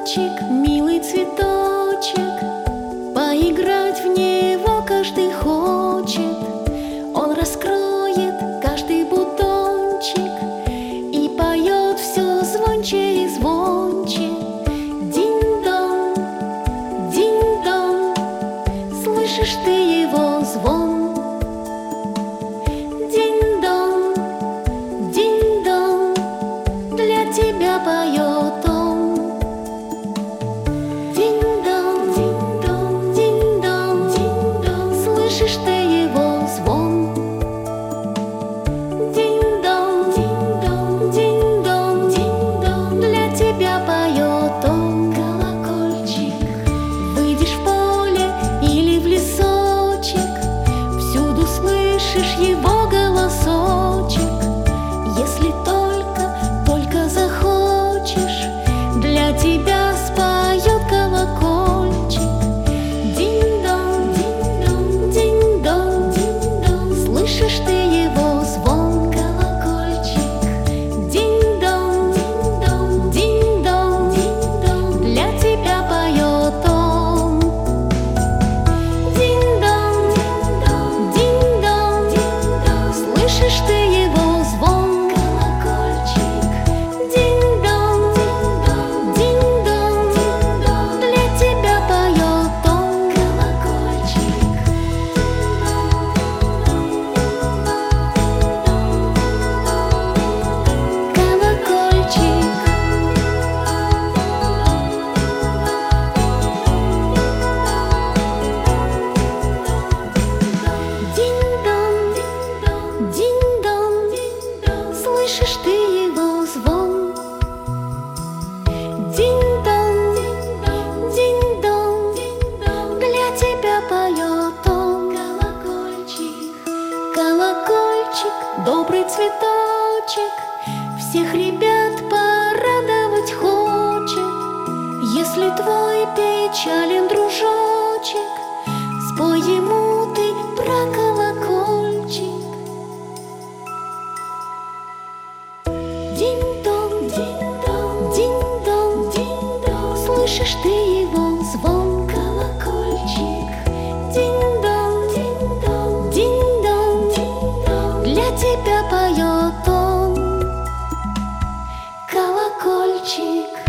колокольчик, милый цветочек, поиграть в него каждый хочет. Он раскроет каждый бутончик и поет все звонче и звонче. Динь-дон, динь-дон, слышишь ты его звон? Динь-дон, динь-дон, для тебя поет он. Динь-дон, динь-дон, динь-дон, динь-дон, слышишь ты его звон? Динь-дон, динь-дон, динь-дон, динь-дон, для тебя поет он. Колокольчик, выйдешь в поле или в лесочек, всюду слышишь его голосочек. Если только захочешь, для тебя споет колокольчик. Динь-дон, динь-дон, динь-дон, динь-дон, слышишь ты его звон? Колокольчик, динь-дон, динь-дон, динь-дон, динь-дон, для тебя поет он. Динь-дон, динь-дон, динь-дон, динь-дон, слышишь ты его звон? Колокольчик, динь-дон, динь-дон, динь-дон, динь-дон, для тебя поет он. Колокольчик, колокольчик. Динь-дон, динь-дон, слышишь ты его звон? Динь-дон, динь-дон, для тебя поет он. Колокольчик, колокольчик, добрый цветочек, всех ребят порадовать хочет. Если твой печален дружочек, спой ему ты про колокольчик. Динь-дон, динь-дон, динь-дон, динь-дон, слышишь ты его звон? Колокольчик, динь-дон, динь-дон, динь-дон, динь-дон, для тебя поет он. Колокольчик.